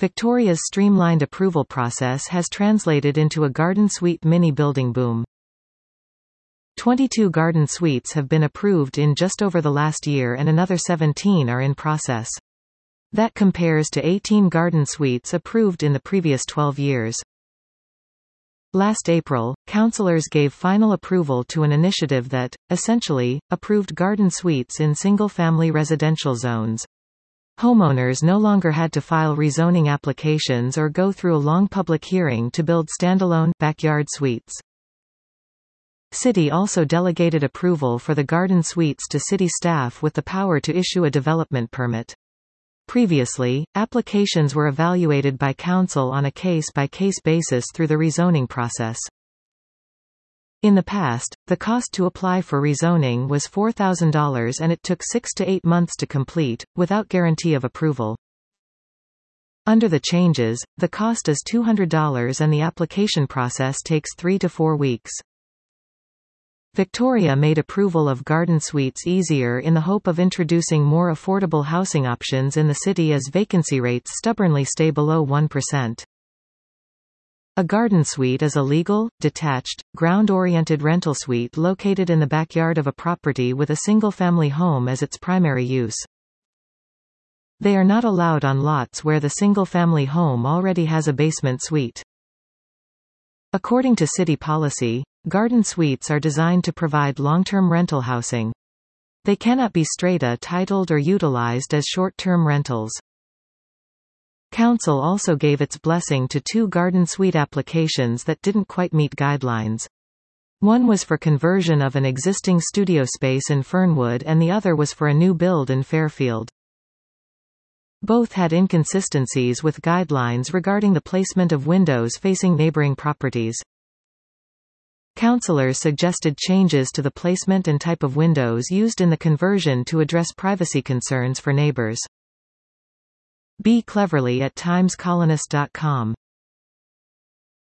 Victoria's streamlined approval process has translated into a garden suite mini-building boom. 22 garden suites have been approved in just over the last year and another 17 are in process. That compares to 18 garden suites approved in the previous 12 years. Last April, councillors gave final approval to an initiative that, essentially, approved garden suites in single-family residential zones. Homeowners no longer had to file rezoning applications or go through a long public hearing to build standalone backyard suites. City also delegated approval for the garden suites to city staff with the power to issue a development permit. Previously, applications were evaluated by council on a case-by-case basis through the rezoning process. In the past, the cost to apply for rezoning was $4,000 and it took 6 to 8 months to complete, without guarantee of approval. Under the changes, the cost is $200 and the application process takes 3 to 4 weeks. Victoria made approval of garden suites easier in the hope of introducing more affordable housing options in the city as vacancy rates stubbornly stay below 1%. A garden suite is a legal, detached, ground-oriented rental suite located in the backyard of a property with a single-family home as its primary use. They are not allowed on lots where the single-family home already has a basement suite. According to city policy, garden suites are designed to provide long-term rental housing. They cannot be strata titled or utilized as short-term rentals. Council also gave its blessing to 2 garden suite applications that didn't quite meet guidelines. One was for conversion of an existing studio space in Fernwood and the other was for a new build in Fairfield. Both had inconsistencies with guidelines regarding the placement of windows facing neighboring properties. Councillors suggested changes to the placement and type of windows used in the conversion to address privacy concerns for neighbors. B. Cleverly at timescolonist.com